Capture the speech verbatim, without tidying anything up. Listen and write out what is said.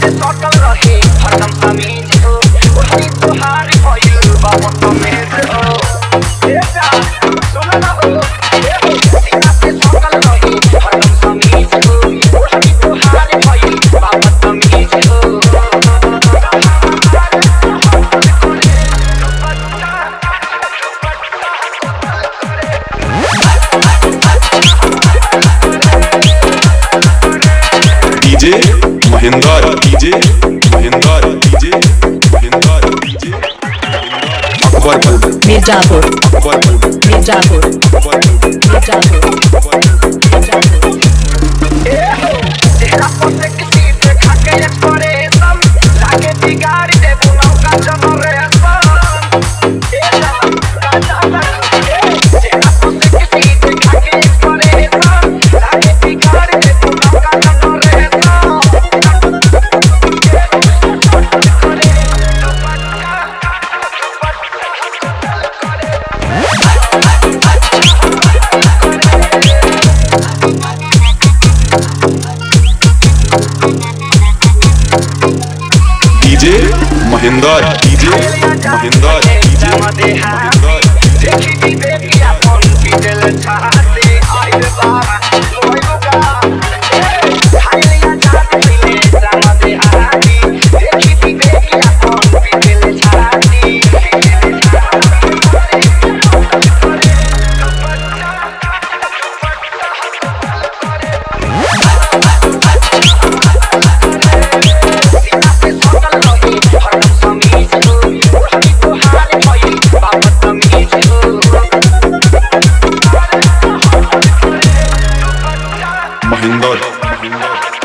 सकल रहे हरदम समीज हो ओही तोहार भइल बा मतमेज हो ए जा सुन ना हो ए हो सीना पे सकल रहे हरदम समीज हो ओही तोहार भइल बा मतमेज हो DJ Mahendra DJ Mahendra DJ Mahendra DJ Akbarpur Mirzapur Akbarpur Mirzapur Akbarpur Mirzapur Mirzapur ए हो तेरा पोते किसी पे खाके एक्सप्रेशन लागे बिगाड़ी दे बुलाओ का जनरेशन ए जा राजा ए तेरा पोते किसी पे खाके एक्सप्रेशन लागे बिगाड़ी दे बुलाओ का generation DJ Mahendra DJ Mahendra DJ Mahendra देखी दी बेबी अपन की दिल चाहते आइल बाबा लोयुगा हाइलिया जाते ले जामा दे आगी देखी दी बेबी अपन की दिल चाहती महेंद्र